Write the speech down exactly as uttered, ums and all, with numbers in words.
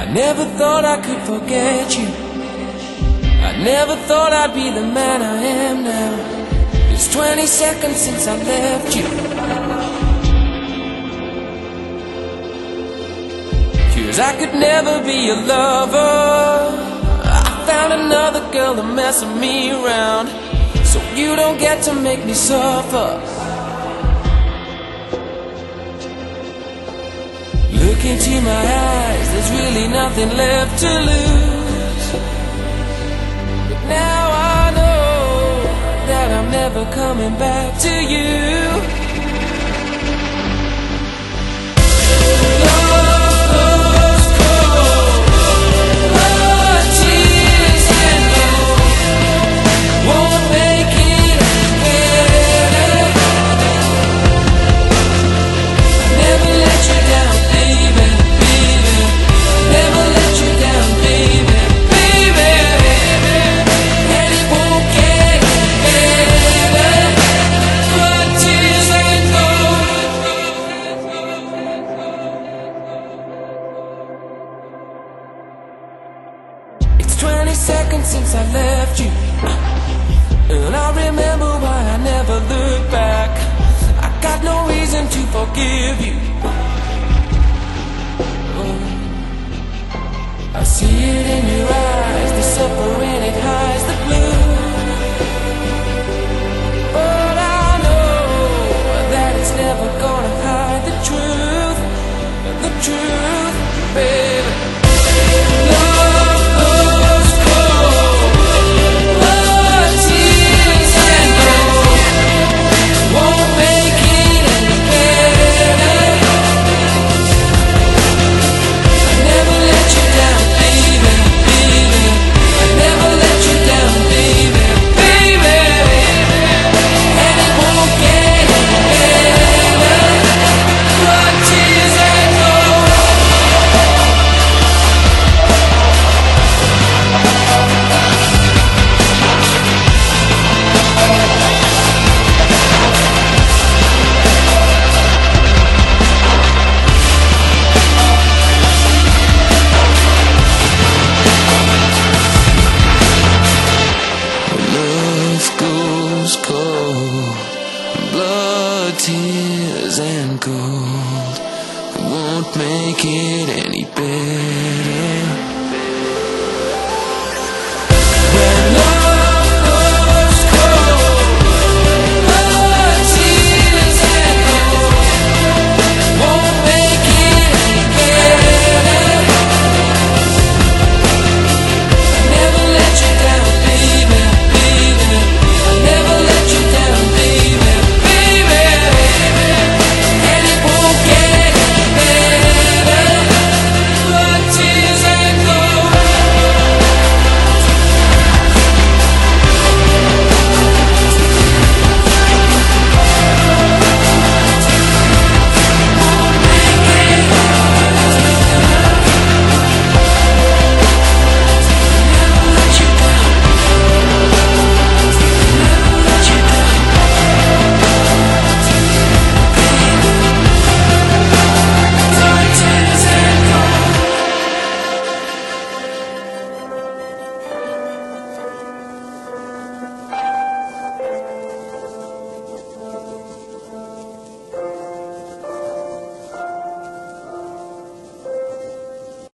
never thought I could forget you. I never thought I'd be the man I am now. It's twenty seconds since I left you. 'Cause I could never be your lover. I found another girl to mess me around, so you don't get to make me suffer. Look into my eyes, there's really nothing left to lose. But now I know that I'm never coming back to you. twenty seconds since I left you, and I remember why I never looked back. I got no reason to forgive you. Oh, I see it in your eyes, the suffering, it hides the blue. But I know that it's never gonna hide the truth, the truth, baby.